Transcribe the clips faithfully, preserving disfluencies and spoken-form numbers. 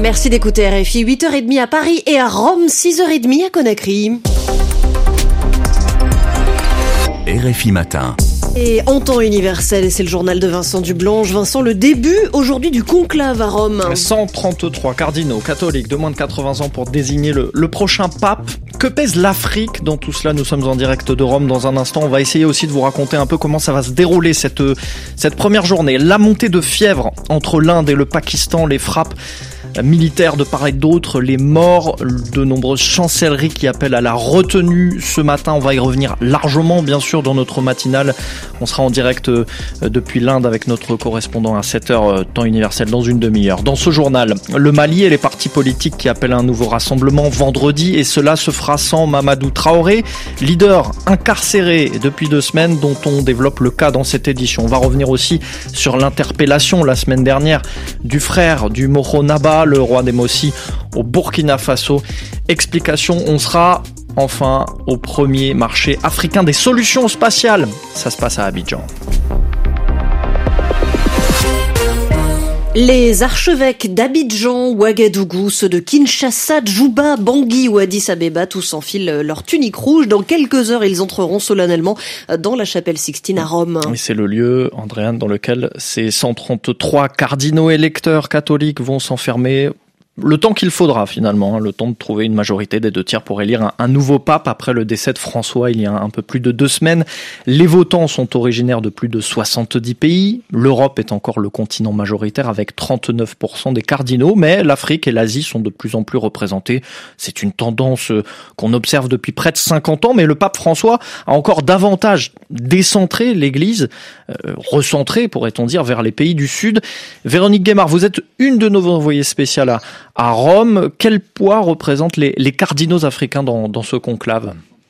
Merci d'écouter R F I, huit heures trente à Paris et à Rome, six heures trente à Conakry. R F I Matin. Et en temps universel, c'est le journal de Vincent Dublanche. Vincent, le début aujourd'hui du conclave à Rome. cent trente-trois cardinaux catholiques de moins de quatre-vingts ans pour désigner le, le prochain pape. Que pèse l'Afrique dans tout cela? Nous sommes en direct de Rome dans un instant. On va essayer aussi de vous raconter un peu comment ça va se dérouler cette, cette première journée. La montée de fièvre entre l'Inde et le Pakistan, les frappes militaires de part et d'autre, les morts, de nombreuses chancelleries qui appellent à la retenue ce matin. On va y revenir largement, bien sûr, dans notre matinale. On sera en direct depuis l'Inde avec notre correspondant à sept heures, temps universel, dans une demi-heure. Dans ce journal, le Mali et les partis politiques qui appellent à un nouveau rassemblement vendredi, et cela se fera sans Mamadou Traoré, leader incarcéré depuis deux semaines, dont on développe le cas dans cette édition. On va revenir aussi sur l'interpellation la semaine dernière du frère du Moro Naba, le roi des Mossi, au Burkina Faso. Explication, on sera enfin au premier marché africain des solutions spatiales. Ça se passe à Abidjan. Les archevêques d'Abidjan, Ouagadougou, ceux de Kinshasa, Djouba, Bangui ou Addis Abeba, tous enfilent leur tunique rouge. Dans quelques heures, ils entreront solennellement dans la chapelle Sixtine à Rome. Et c'est le lieu, Andréane, dans lequel ces cent trente-trois cardinaux électeurs catholiques vont s'enfermer. Le temps qu'il faudra finalement, hein, le temps de trouver une majorité des deux tiers pour élire un, un nouveau pape après le décès de François il y a un peu plus de deux semaines. Les votants sont originaires de plus de soixante-dix pays. L'Europe est encore le continent majoritaire avec trente-neuf pour cent des cardinaux, mais l'Afrique et l'Asie sont de plus en plus représentées. C'est une tendance qu'on observe depuis près de cinquante ans, mais le pape François a encore davantage décentré l'Église, euh, recentré pourrait-on dire, vers les pays du Sud. Véronique Guémard, vous êtes une de nos envoyées spéciales à À Rome. Quel poids représentent les, les cardinaux africains dans, dans ce conclave?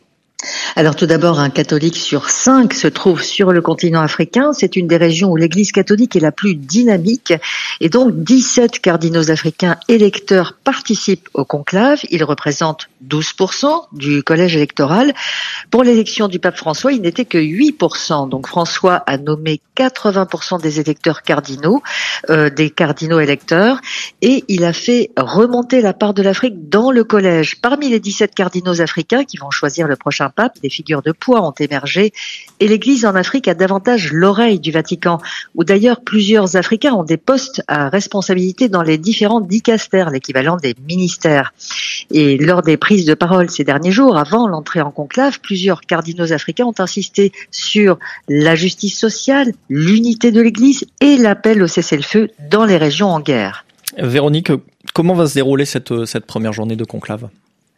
Alors tout d'abord, un catholique sur cinq se trouve sur le continent africain. C'est une des régions où l'église catholique est la plus dynamique. Et donc dix-sept cardinaux africains électeurs participent au conclave. Ils représentent douze pour cent du collège électoral. Pour l'élection du pape François, il n'était que huit pour cent. Donc François a nommé quatre-vingts pour cent des électeurs cardinaux, euh, des cardinaux électeurs. Et il a fait remonter la part de l'Afrique dans le collège. Parmi les dix-sept cardinaux africains qui vont choisir le prochain pape, des figures de poids ont émergé et l'Église en Afrique a davantage l'oreille du Vatican, où d'ailleurs plusieurs Africains ont des postes à responsabilité dans les différents dicastères, l'équivalent des ministères. Et lors des prises de parole ces derniers jours, avant l'entrée en conclave, plusieurs cardinaux africains ont insisté sur la justice sociale, l'unité de l'Église et l'appel au cessez-le-feu dans les régions en guerre. Véronique, comment va se dérouler cette, cette première journée de conclave ?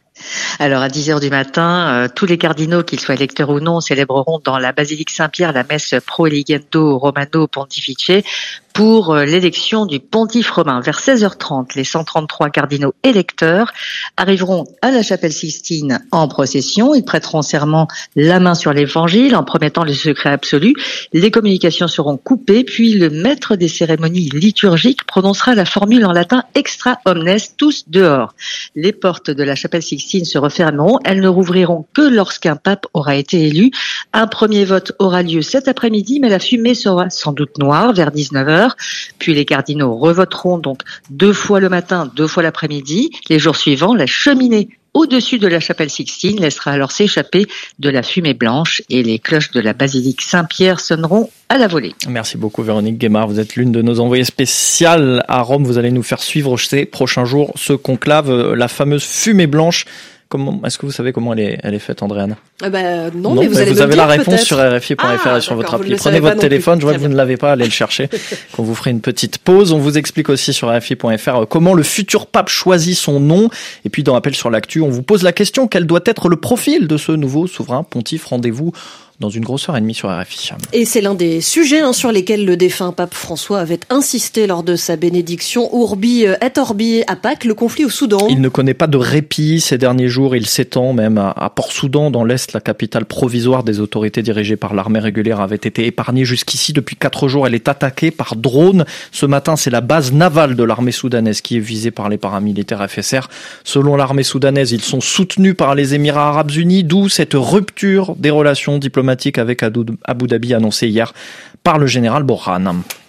Alors à dix heures du matin, euh, tous les cardinaux, qu'ils soient électeurs ou non, célébreront dans la basilique Saint-Pierre la messe Pro Eligendo Romano Pontifice pour euh, l'élection du pontife romain. Vers seize heures trente, les cent trente-trois cardinaux électeurs arriveront à la chapelle Sixtine en procession. Ils prêteront serment la main sur l'évangile en promettant le secret absolu. Les communications seront coupées, puis le maître des cérémonies liturgiques prononcera la formule en latin extra omnes, tous dehors. Les portes de la chapelle Sixtine se refermeront. Elles ne rouvriront que lorsqu'un pape aura été élu. Un premier vote aura lieu cet après-midi, mais la fumée sera sans doute noire vers dix-neuf heures. Puis les cardinaux revoteront donc deux fois le matin, deux fois l'après-midi. Les jours suivants, la cheminée au-dessus de la chapelle Sixtine laissera alors s'échapper de la fumée blanche et les cloches de la basilique Saint-Pierre sonneront à la volée. Merci beaucoup Véronique Guémard, vous êtes l'une de nos envoyées spéciales à Rome. Vous allez nous faire suivre ces prochains jours ce conclave, la fameuse fumée blanche. Comment, est-ce que vous savez comment elle est, elle est faite, Andréane? Ah bah, non, non, mais vous, mais allez vous me avez dire, la réponse peut-être. sur R F I point F R ah, et sur votre vous appli. le Prenez votre téléphone, plus. je vois que vous ne l'avez pas, allez le chercher. Qu'on vous ferait une petite pause. On vous explique aussi sur R F I point F R comment le futur pape choisit son nom. Et puis dans Appel sur l'actu, on vous pose la question: quel doit être le profil de ce nouveau souverain pontife? Rendez-vous dans une grosse heure et demie sur R F I. Et c'est l'un des sujets hein, sur lesquels le défunt pape François avait insisté lors de sa bénédiction Urbi et Orbi à Pâques, le conflit au Soudan. Il ne connaît pas de répit ces derniers jours. Il s'étend même à, à Port-Soudan, dans l'Est. La capitale provisoire des autorités dirigées par l'armée régulière avait été épargnée jusqu'ici. Depuis quatre jours, elle est attaquée par drone. Ce matin, c'est la base navale de l'armée soudanaise qui est visée par les paramilitaires F S R. Selon l'armée soudanaise, ils sont soutenus par les Émirats arabes unis, d'où cette rupture des relations diplomatiques avec Abu Dhabi annoncée hier par le général Borhan.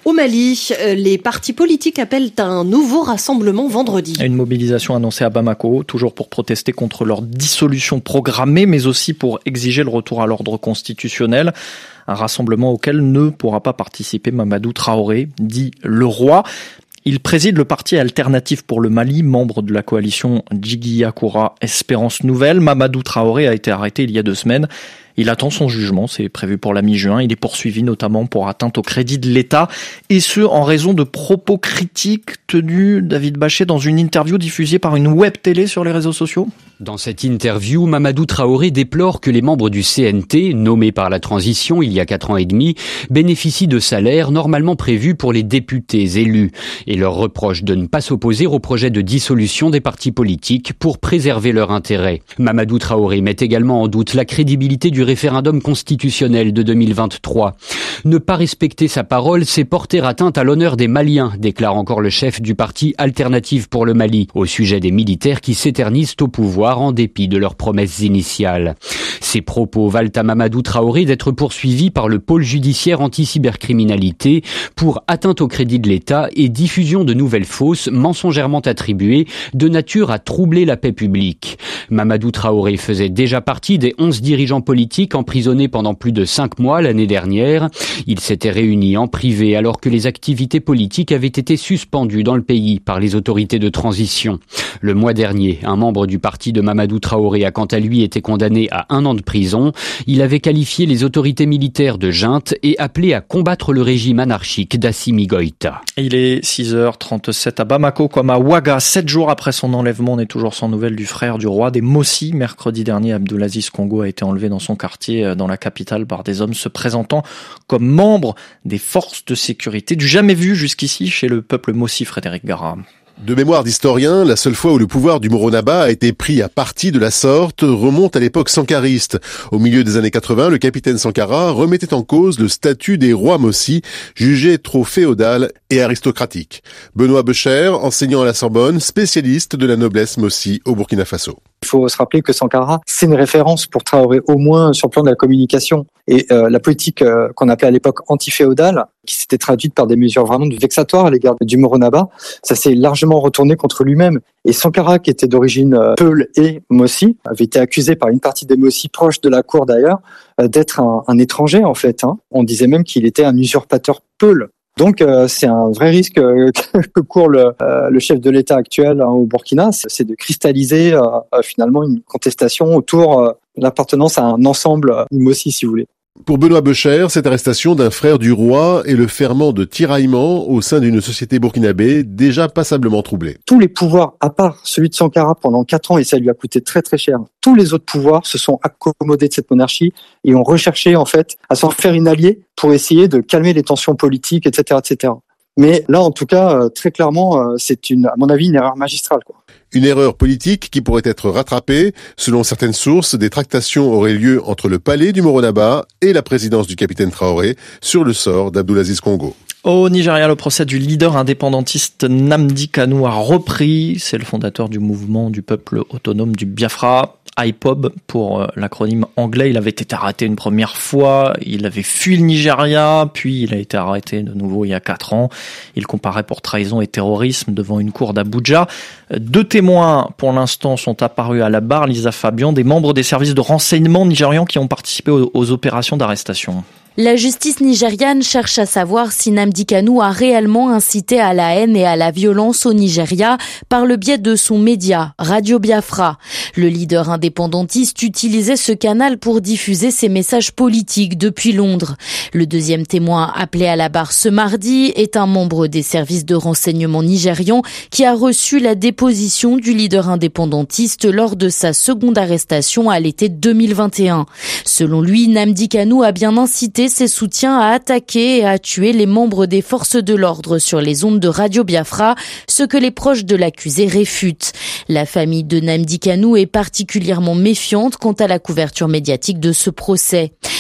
Au Mali, les partis politiques appellent à un nouveau rassemblement vendredi. Une mobilisation annoncée à Bamako, toujours pour protester contre leur dissolution programmée, mais aussi pour exiger le retour à l'ordre constitutionnel. Un rassemblement auquel ne pourra pas participer Mamadou Traoré, dit le roi. Il préside le parti alternatif pour le Mali, membre de la coalition Djigiyakura Espérance Nouvelle. Mamadou Traoré a été arrêté il y a deux semaines. Il attend son jugement, c'est prévu pour la mi-juin. Il est poursuivi notamment pour atteinte au crédit de l'État, et ce en raison de propos critiques tenus, David Bachet, dans une interview diffusée par une web télé sur les réseaux sociaux. Dans cette interview, Mamadou Traoré déplore que les membres du C N T, nommés par la transition il y a quatre ans et demi, bénéficient de salaires normalement prévus pour les députés élus, et leur reproche de ne pas s'opposer au projet de dissolution des partis politiques pour préserver leurs intérêts. Mamadou Traoré met également en doute la crédibilité du référendum constitutionnel de deux mille vingt-trois. Ne pas respecter sa parole, c'est porter atteinte à l'honneur des Maliens, déclare encore le chef du parti Alternative pour le Mali, au sujet des militaires qui s'éternisent au pouvoir en dépit de leurs promesses initiales. Ces propos valent à Mamadou Traoré d'être poursuivi par le pôle judiciaire anti-cybercriminalité pour atteinte au crédit de l'État et diffusion de nouvelles fausses mensongèrement attribuées de nature à troubler la paix publique. Mamadou Traoré faisait déjà partie des onze dirigeants politiques emprisonnés pendant plus de cinq mois l'année dernière. Ils s'étaient réunis en privé alors que les activités politiques avaient été suspendues dans le pays par les autorités de transition. Le mois dernier, un membre du parti de Mamadou Traoré a quant à lui été condamné à un an de prison. Il avait qualifié les autorités militaires de junte et appelé à combattre le régime anarchique d'Assimi Goïta. Il est six heures trente-sept à Bamako comme à Ouaga. Sept jours après son enlèvement, on n'est toujours sans nouvelles du frère du roi des Mossi. Mercredi dernier, Abdulaziz Congo a été enlevé dans son quartier dans la capitale par des hommes se présentant comme membres des forces de sécurité du jamais vu jusqu'ici chez le peuple Mossi. Frédéric Gara. De mémoire d'historien, la seule fois où le pouvoir du Moronaba a été pris à partie de la sorte remonte à l'époque sankariste. Au milieu des années quatre-vingts, le capitaine Sankara remettait en cause le statut des rois Mossi, jugé trop féodal et aristocratique. Benoît Becher, enseignant à la Sorbonne, spécialiste de la noblesse Mossi au Burkina Faso. Il faut se rappeler que Sankara, c'est une référence pour Traoré, au moins sur le plan de la communication. Et euh, la politique euh, qu'on appelait à l'époque anti-féodale, qui s'était traduite par des mesures vraiment vexatoires à l'égard du Moronaba, ça s'est largement retourné contre lui-même. Et Sankara, qui était d'origine euh, Peul et Mossi, avait été accusé par une partie des Mossi, proches de la cour d'ailleurs, euh, d'être un, un étranger en fait. Hein. On disait même qu'il était un usurpateur Peul. Donc euh, c'est un vrai risque euh, que court le, euh, le chef de l'État actuel hein, au Burkina, c'est de cristalliser euh, finalement une contestation autour euh, de l'appartenance à un ensemble euh, Mossi, si vous voulez. Pour Benoît Becher, cette arrestation d'un frère du roi est le ferment de tiraillement au sein d'une société burkinabé déjà passablement troublée. Tous les pouvoirs, à part celui de Sankara pendant quatre ans, et ça lui a coûté très très cher, tous les autres pouvoirs se sont accommodés de cette monarchie et ont recherché en fait à s'en faire une alliée pour essayer de calmer les tensions politiques, et cetera, et cetera. Mais là, en tout cas, très clairement, c'est une, à mon avis, une erreur magistrale, quoi. Une erreur politique qui pourrait être rattrapée. Selon certaines sources, des tractations auraient lieu entre le palais du Moronaba et la présidence du capitaine Traoré sur le sort d'Abdulaziz Congo. Au Nigeria, le procès du leader indépendantiste Nnamdi Kanu a repris. C'est le fondateur du mouvement du peuple autonome du Biafra, I P O B pour l'acronyme anglais. Il avait été arrêté une première fois, il avait fui le Nigeria, puis il a été arrêté de nouveau il y a quatre ans. Il comparaît pour trahison et terrorisme devant une cour d'Abuja. Deux témoins, pour l'instant, sont apparus à la barre. Lisa Fabian, des membres des services de renseignement nigérians qui ont participé aux, aux opérations d'arrestation. La justice nigériane cherche à savoir si Nnamdi Kanu a réellement incité à la haine et à la violence au Nigeria par le biais de son média, Radio Biafra. Le leader indépendantiste utilisait ce canal pour diffuser ses messages politiques depuis Londres. Le deuxième témoin appelé à la barre ce mardi est un membre des services de renseignement nigérians qui a reçu la déposition du leader indépendantiste lors de sa seconde arrestation à l'été deux mille vingt et un. Selon lui, Nnamdi Kanu a bien incité ses soutiens à attaquer et à tuer les membres des forces de l'ordre sur les ondes de Radio Biafra, ce que les proches de l'accusé réfutent. La famille de Nnamdi Kanu est particulièrement méfiante quant à la couverture médiatique de ce procès.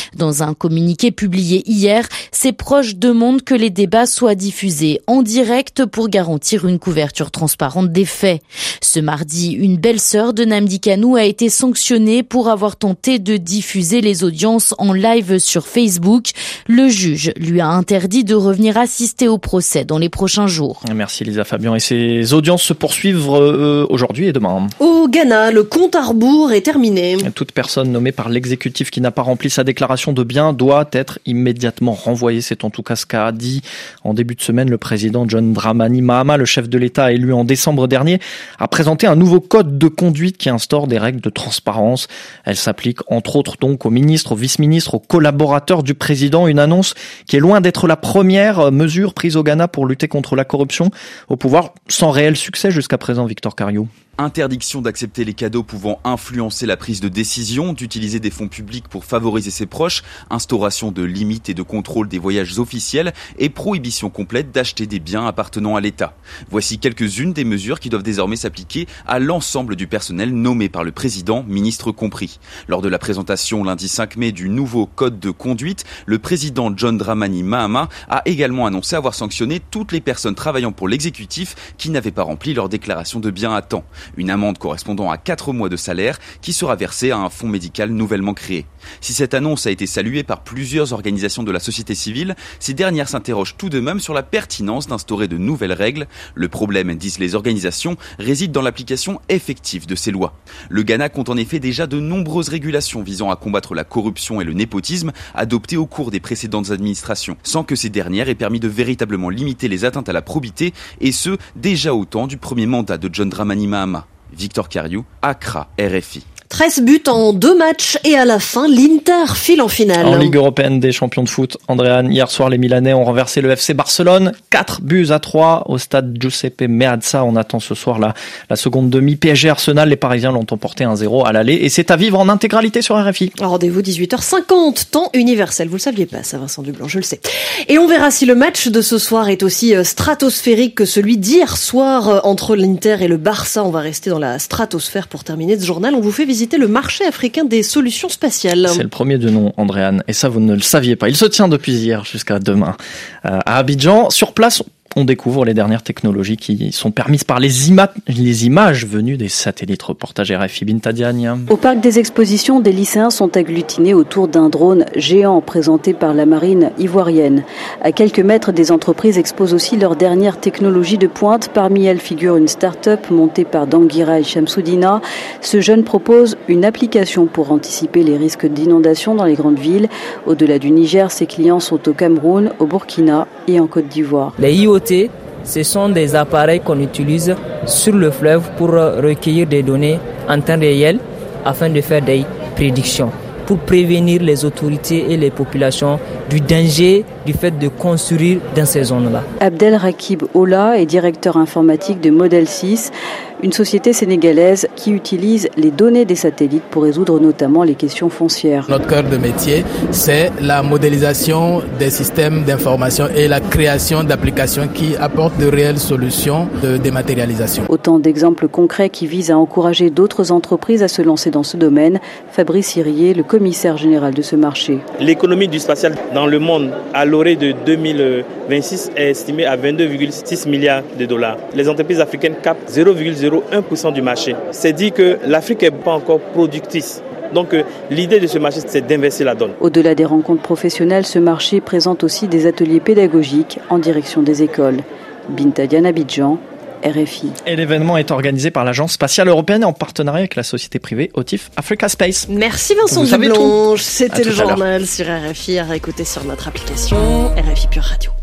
Dans un communiqué publié hier, ses proches demandent que les débats soient diffusés en direct pour garantir une couverture transparente des faits. Ce mardi, une belle-sœur de Nnamdi Kanu a été sanctionnée pour avoir tenté de diffuser les audiences en live sur Facebook. Le juge lui a interdit de revenir assister au procès dans les prochains jours. Merci Lisa Fabian. Et ces audiences se poursuivent euh, aujourd'hui et demain. Au Ghana, le compte à rebours est terminé. Toute personne nommée par l'exécutif qui n'a pas rempli sa déclaration de biens doit être immédiatement renvoyée. C'est en tout cas ce qu'a dit en début de semaine le président John Dramani Mahama. Le chef de l'État élu en décembre dernier a présenté un nouveau code de conduite qui instaure des règles de transparence. Elle s'applique entre autres donc aux ministres, aux vice-ministres, aux collaborateurs du président. Une annonce qui est loin d'être la première mesure prise au Ghana pour lutter contre la corruption au pouvoir, sans réel succès jusqu'à présent, Victor Cariou. Interdiction d'accepter les cadeaux pouvant influencer la prise de décision, d'utiliser des fonds publics pour favoriser ses proches, instauration de limites et de contrôle des voyages officiels et prohibition complète d'acheter des biens appartenant à l'État. Voici quelques-unes des mesures qui doivent désormais s'appliquer à l'ensemble du personnel nommé par le président, ministre compris. Lors de la présentation lundi cinq mai du nouveau code de conduite, le président John Dramani Mahama a également annoncé avoir sanctionné toutes les personnes travaillant pour l'exécutif qui n'avaient pas rempli leur déclaration de biens à temps. Une amende correspondant à quatre mois de salaire qui sera versée à un fonds médical nouvellement créé. Si cette annonce a été saluée par plusieurs organisations de la société civile, ces dernières s'interrogent tout de même sur la pertinence d'instaurer de nouvelles règles. Le problème, disent les organisations, réside dans l'application effective de ces lois. Le Ghana compte en effet déjà de nombreuses régulations visant à combattre la corruption et le népotisme adoptées au cours des précédentes administrations, sans que ces dernières aient permis de véritablement limiter les atteintes à la probité, et ce, déjà au temps du premier mandat de John Dramani Mahama. Victor Cariou, Accra, R F I. treize buts en deux matchs et à la fin, l'Inter file en finale. En Ligue européenne des champions de foot, Andréane, hier soir, les Milanais ont renversé le F C Barcelone. quatre buts à trois au stade Giuseppe Meazza. On attend ce soir la, la seconde demi. P S G Arsenal, les Parisiens l'ont emporté un zéro à l'aller. Et c'est à vivre en intégralité sur R F I. Rendez-vous dix-huit heures cinquante, temps universel. Vous le saviez pas, ça, Vincent Dublanc, je le sais. Et on verra si le match de ce soir est aussi stratosphérique que celui d'hier soir entre l'Inter et le Barça. On va rester dans la stratosphère pour terminer ce journal. On vous fait visiter le marché africain des solutions spatiales. C'est le premier de nom, Andréane, et ça vous ne le saviez pas. Il se tient depuis hier jusqu'à demain euh, à Abidjan. Sur place, on découvre les dernières technologies qui sont permises par les, ima- les images venues des satellites. Reportage R F I, Binta Diagne. Au parc des expositions, des lycéens sont agglutinés autour d'un drone géant présenté par la marine ivoirienne. À quelques mètres, des entreprises exposent aussi leurs dernières technologies de pointe. Parmi elles figure une start-up montée par Dangirai Shamsoudina. Ce jeune propose une application pour anticiper les risques d'inondation dans les grandes villes. Au-delà du Niger, ses clients sont au Cameroun, au Burkina et en Côte d'Ivoire. Les I O T, ce sont des appareils qu'on utilise sur le fleuve pour recueillir des données en temps réel afin de faire des prédictions, pour prévenir les autorités et les populations du danger du fait de construire dans ces zones-là. Abdel Rakib Ola est directeur informatique de Model six, une société sénégalaise qui utilise les données des satellites pour résoudre notamment les questions foncières. Notre cœur de métier, c'est la modélisation des systèmes d'information et la création d'applications qui apportent de réelles solutions de dématérialisation. Autant d'exemples concrets qui visent à encourager d'autres entreprises à se lancer dans ce domaine. Fabrice Hirier, le commissaire général de ce marché. L'économie du spatial dans le monde à l'orée de deux mille vingt-six est estimée à vingt-deux virgule six milliards de dollars. Les entreprises africaines captent zéro virgule zéro un pour cent du marché. C'est dit que l'Afrique n'est pas encore productrice. Donc euh, l'idée de ce marché, c'est d'inverser la donne. Au-delà des rencontres professionnelles, ce marché présente aussi des ateliers pédagogiques en direction des écoles. Binta Diagne, Abidjan, R F I. Et l'événement est organisé par l'Agence spatiale européenne en partenariat avec la société privée Otif Africa Space. Merci Vincent Dublanc. C'était le journal sur R F I à réécouter sur notre application R F I Pure Radio.